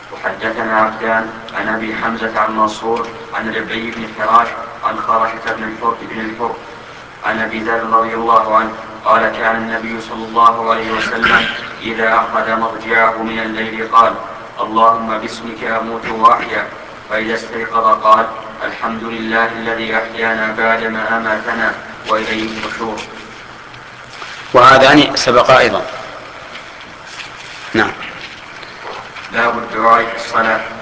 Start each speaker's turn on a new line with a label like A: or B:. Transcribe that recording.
A: وحدثنا عبدان عن أبي حمزة عن منصور عن ربعي بن حراش عن خرشة بن الحر عن أبي ذر رضي الله عنه قال كان النبي صلى الله عليه وسلم إذا أخذ مضجعه من الليل قال اللهم باسمك أموت وأحيا، فإذا استيقظ قال الحمد لله الذي أحيانا بعدما أماتنا وإليه النشور.
B: وهذان سبق أيضا. نعم.
A: باب الدعاء في الصلاة.